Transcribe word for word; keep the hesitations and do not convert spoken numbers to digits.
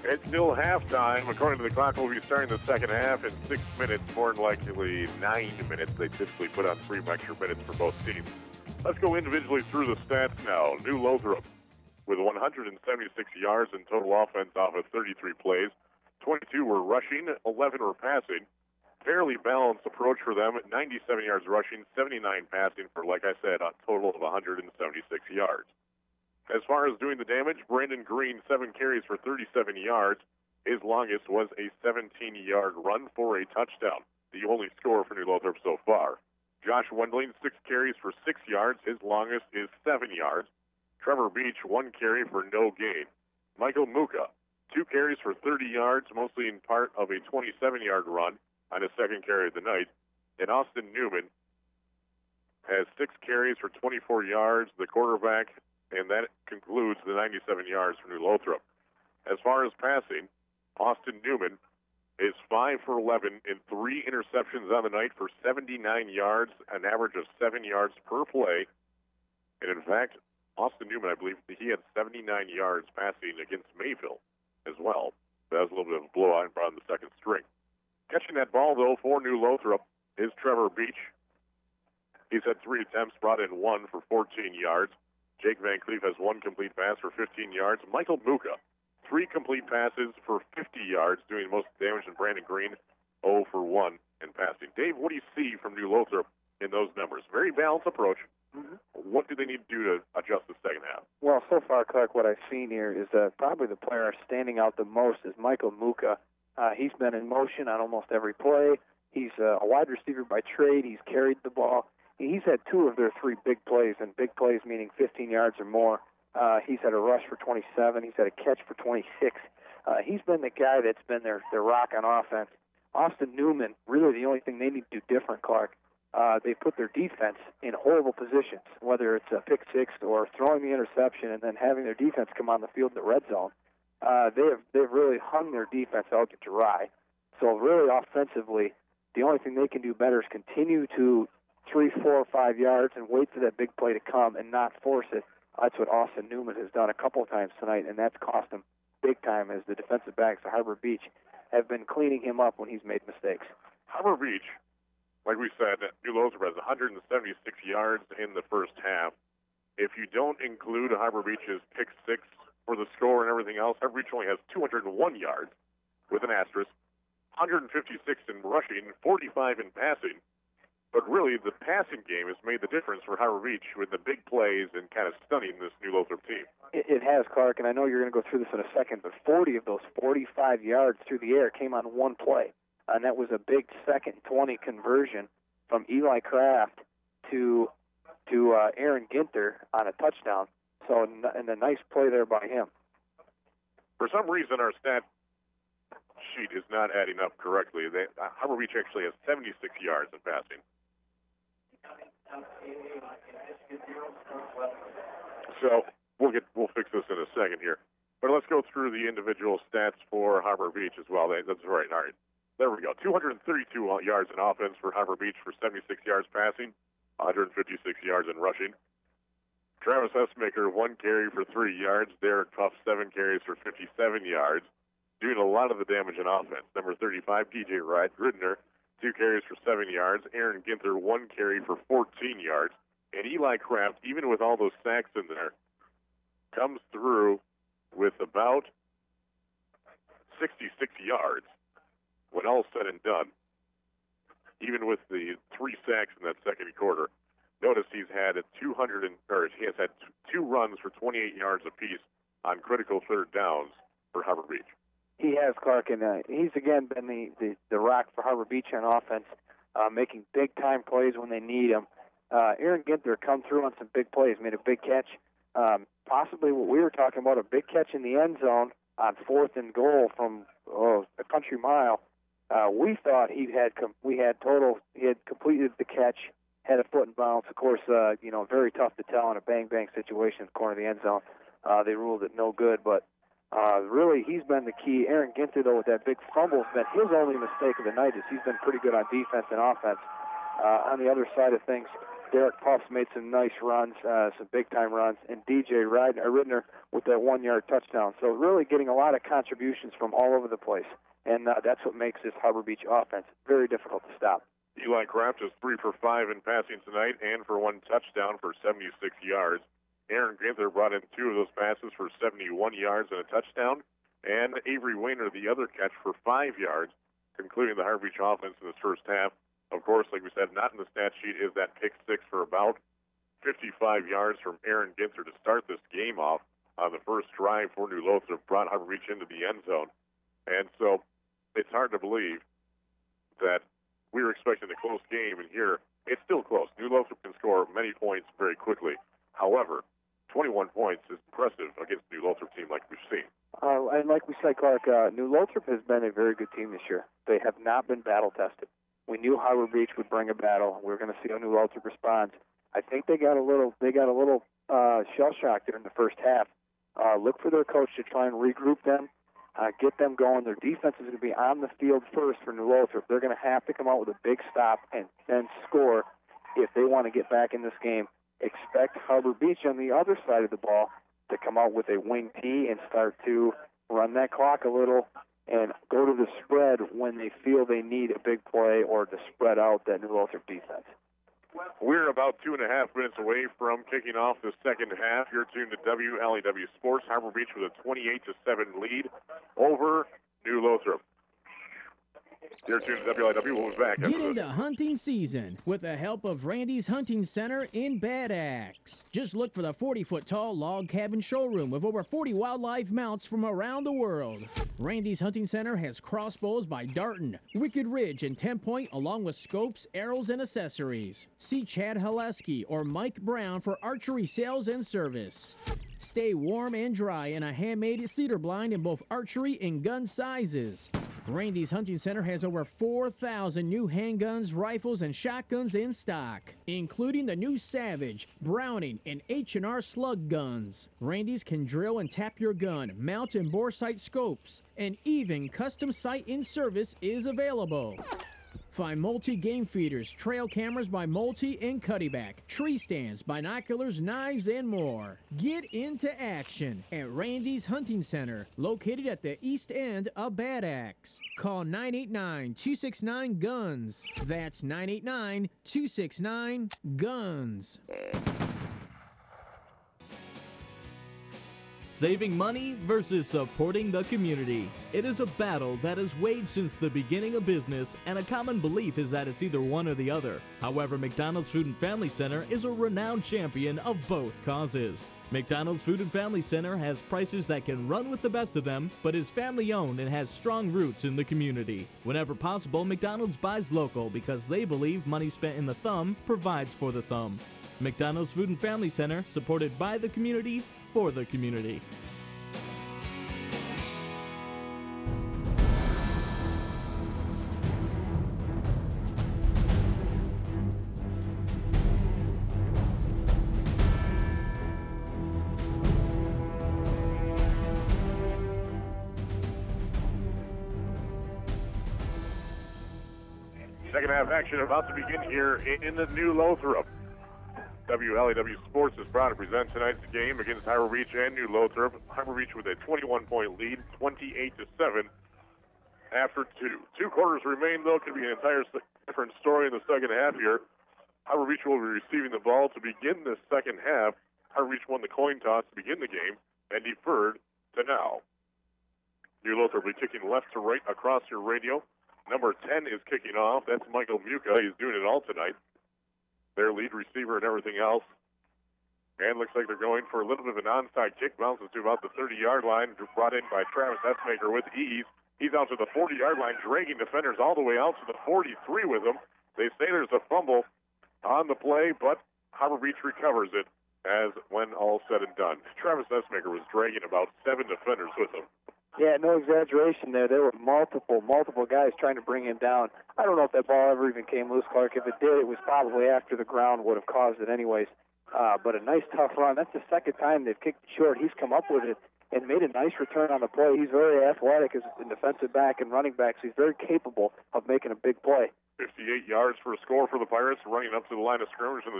It's still halftime. According to the clock, we'll be starting the second half in six minutes, more than likely nine minutes. They typically put on three extra minutes for both teams. Let's go individually through the stats now. New Lothrop with one hundred seventy-six yards in total offense off of thirty-three plays. twenty-two were rushing, eleven were passing. Fairly balanced approach for them at ninety-seven yards rushing, seventy-nine passing for, like I said, a total of one hundred seventy-six yards. As far as doing the damage, Brandon Green, seven carries for thirty-seven yards. His longest was a seventeen-yard run for a touchdown, the only score for New Lothrop so far. Josh Wendling, six carries for six yards. His longest is seven yards. Trevor Beach, one carry for no gain. Michael Muka, two carries for thirty yards, mostly in part of a twenty-seven-yard run on his second carry of the night. And Austin Newman has six carries for twenty-four yards, the quarterback, and that concludes the ninety-seven yards for New Lothrop. As far as passing, Austin Newman is five for eleven in three interceptions on the night for seventy-nine yards, an average of seven yards per play. And in fact, Austin Newman, I believe, he had seventy-nine yards passing against Mayville as well. That was a little bit of a blowout and brought in the second string. Catching that ball, though, for New Lothrop is Trevor Beach. He's had three attempts, brought in one for fourteen yards. Jake Van Cleef has one complete pass for fifteen yards. Michael Muka, three complete passes for fifty yards, doing most damage than Brandon Green, zero for one in passing. Dave, what do you see from New Lothrop in those numbers? Very balanced approach. Mm-hmm. What do they need to do to adjust the second half? Well, so far, Clark, what I've seen here is uh, probably the player standing out the most is Michael Muka. Uh, he's been in motion on almost every play. He's uh, a wide receiver by trade. He's carried the ball. He's had two of their three big plays, and big plays meaning fifteen yards or more. Uh, he's had a rush for twenty-seven. He's had a catch for twenty-six. Uh, he's been the guy that's been their, their rock on offense. Austin Newman, really the only thing they need to do different, Clark, uh, they put their defense in horrible positions, whether it's a pick six or throwing the interception and then having their defense come on the field in the red zone. Uh, they have, they've really hung their defense out to dry. So really offensively, the only thing they can do better is continue to three, four, or five yards and wait for that big play to come and not force it. That's what Austin Newman has done a couple of times tonight, and that's cost him big time as the defensive backs of Harbor Beach have been cleaning him up when he's made mistakes. Harbor Beach, like we said, New Lothrop has one hundred seventy-six yards in the first half. If you don't include Harbor Beach's pick six for the score and everything else, Harbor Beach only has two hundred one yards with an asterisk, one hundred fifty-six in rushing, forty-five in passing. But really, the passing game has made the difference for Harbor Beach with the big plays and kind of stunning this New Lothrop team. It, it has, Clark, and I know you're going to go through this in a second, but forty of those forty-five yards through the air came on one play, and that was a big second twenty conversion from Eli Kraft to to uh, Aaron Ginter on a touchdown. So, and a nice play there by him. For some reason, our stat sheet is not adding up correctly. They, uh, Harbor Beach actually has seventy-six yards in passing. So we'll get we'll fix this in a second here. But let's go through the individual stats for Harbor Beach as well. That's right. All right. There we go. two hundred thirty-two yards in offense for Harbor Beach for seventy-six yards passing, one hundred fifty-six yards in rushing. Travis Hessmaker, one carry for three yards. Derek Tuff, seven carries for fifty-seven yards, doing a lot of the damage in offense. Number thirty-five, T J Wright Gridner, two carries for seven yards. Aaron Ginther, one carry for fourteen yards. And Eli Kraft, even with all those sacks in there, comes through with about sixty-six yards when all said and done, even with the three sacks in that second quarter. Notice he's had a two hundred, or he has had two runs for twenty-eight yards apiece on critical third downs for Harbor Beach. He has, Clark, and uh, he's again been the, the, the rock for Harbor Beach on offense, uh, making big-time plays when they need him. Uh, Aaron Ginther come through on some big plays, made a big catch, um, possibly what we were talking about, a big catch in the end zone on fourth and goal from oh, a country mile. Uh, we thought he had com- we had total, he had completed the catch, had a foot in bounds. Of course, uh, you know, very tough to tell in a bang-bang situation in the corner of the end zone. Uh, they ruled it no good, but uh, really he's been the key. Aaron Ginther, though, with that big fumble, has been his only mistake of the night is he's been pretty good on defense and offense. Uh, on the other side of things, Derek Puffs made some nice runs, uh, some big-time runs, and D J Ridner with that one-yard touchdown. So really getting a lot of contributions from all over the place, and uh, that's what makes this Harbor Beach offense very difficult to stop. Eli Kraft is three for five in passing tonight and for one touchdown for seventy-six yards. Aaron Ginther brought in two of those passes for seventy-one yards and a touchdown, and Avery Weiner the other catch for five yards, concluding the Harbor Beach offense in this first half. Of course, like we said, not in the stat sheet is that pick six for about fifty-five yards from Aaron Ginther to start this game off on the first drive for New Lothrop, brought Harbor Beach into the end zone. And so it's hard to believe that we were expecting a close game, and here it's still close. New Lothrop can score many points very quickly. However, twenty-one points is impressive against the New Lothrop team like we've seen. Uh, and like we said, Clark, uh, New Lothrop has been a very good team this year. They have not been battle-tested. We knew Harbor Beach would bring a battle. We were going to see how New Lothrop responds. I think they got a little they got a little uh, shell-shocked there in the first half. Uh, look for their coach to try and regroup them, uh, get them going. Their defense is going to be on the field first for New Lothrop. They're going to have to come out with a big stop and then score if they want to get back in this game. Expect Harbor Beach on the other side of the ball to come out with a wing T and start to run that clock a little and go to the spread when they feel they need a big play or to spread out that New Lothrop defense. We're about two and a half minutes away from kicking off the second half. You're tuned to W L A W Sports. Harbor Beach with a twenty-eight to seven lead over New Lothrop. You're tuned to W L A W. We'll be back. Get into hunting season with the help of Randy's Hunting Center in Bad Axe. Just look for the forty-foot-tall log cabin showroom with over forty wildlife mounts from around the world. Randy's Hunting Center has crossbows by Darton, Wicked Ridge, and ten point, along with scopes, arrows, and accessories. See Chad Haleski or Mike Brown for archery sales and service. Stay warm and dry in a handmade cedar blind in both archery and gun sizes. Randy's Hunting Center has over four thousand new handguns, rifles, and shotguns in stock, including the new Savage, Browning, and H and R slug guns. Randy's can drill and tap your gun, mount and bore sight scopes, and even custom sight in service is available. Find Multi game feeders, trail cameras by Multi and Cuddyback, tree stands, binoculars, knives, and more. Get into action at Randy's Hunting Center, located at the east end of Bad Axe. Call nine eight nine, two six nine, GUNS. That's nine eight nine, two six nine, GUNS. Saving money versus supporting the community. It is a battle that has waged since the beginning of business, and a common belief is that it's either one or the other. However, McDonald's Food and Family Center is a renowned champion of both causes. McDonald's Food and Family Center has prices that can run with the best of them, but is family-owned and has strong roots in the community. Whenever possible, McDonald's buys local because they believe money spent in the thumb provides for the thumb. McDonald's Food and Family Center, supported by the community, for the community. Second half action about to begin here in the New Lothrop. W L A W Sports is proud to present tonight's game against Harbor Beach and New Lothrop. Harbor Beach with a twenty-one point lead, twenty-eight to seven after two. Two quarters remain, though. Could be an entire different story in the second half here. Harbor Beach will be receiving the ball to begin this second half. Harbor Beach won the coin toss to begin the game and deferred to now. New Lothrop will be kicking left to right across your radio. Number ten is kicking off. That's Michael Muka. He's doing it all tonight. Their lead receiver and everything else. And looks like they're going for a little bit of an onside kick. Bounces to about the thirty-yard line. Brought in by Travis Essmaker with ease. He's out to the forty-yard line, dragging defenders all the way out to the forty-three with him. They say there's a fumble on the play, but Harbor Beach recovers it as when all said and done. Travis Essmaker was dragging about seven defenders with him. Yeah, no exaggeration there. There were multiple, multiple guys trying to bring him down. I don't know if that ball ever even came loose, Clark. If it did, it was probably after the ground would have caused it anyways. Uh, but a nice, tough run. That's the second time they've kicked it short. He's come up with it and made a nice return on the play. He's very athletic as a defensive back and running back, so he's very capable of making a big play. fifty-eight yards for a score for the Pirates, running up to the line of scrimmage in the